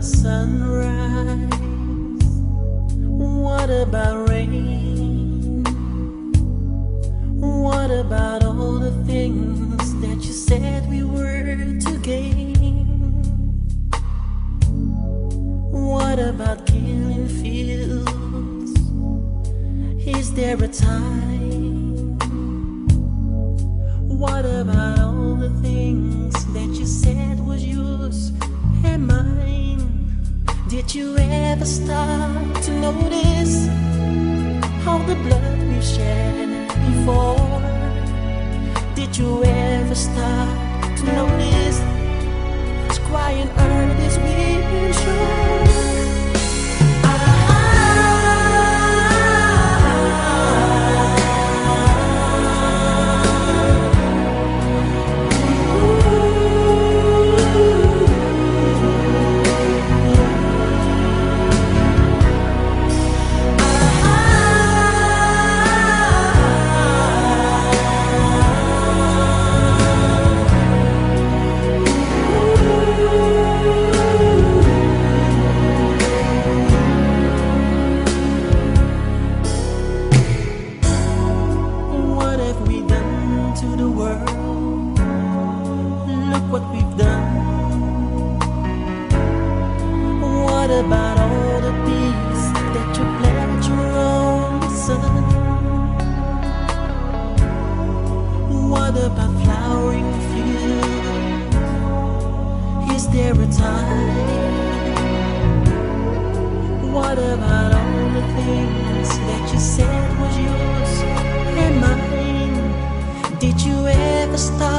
about sunrise? What about rain? What about all the things that you said we were to gain? What about killing fields? Is there a time? What about all the things that you said was yours and mine? Did you ever stop to notice all the blood we've shed before? Did you ever stop to notice this crying earth is weeping shore? What we've done. What about all the peace that you planted on the sun? What about flowering fields? Is there a time? What about all the things that you said was yours and mine? Did you ever stop